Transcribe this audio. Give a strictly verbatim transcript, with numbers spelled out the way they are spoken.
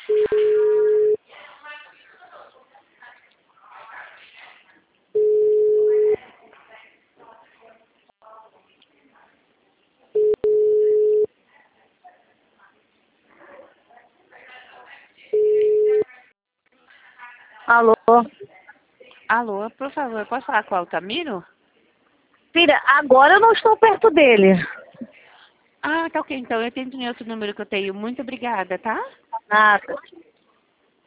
Alô? Alô, por favor, posso falar com o Altamiro? Filha, agora eu não estou perto dele. Ah, tá ok, então eu tento em outro número que eu tenho. Muito obrigada, tá? Nada.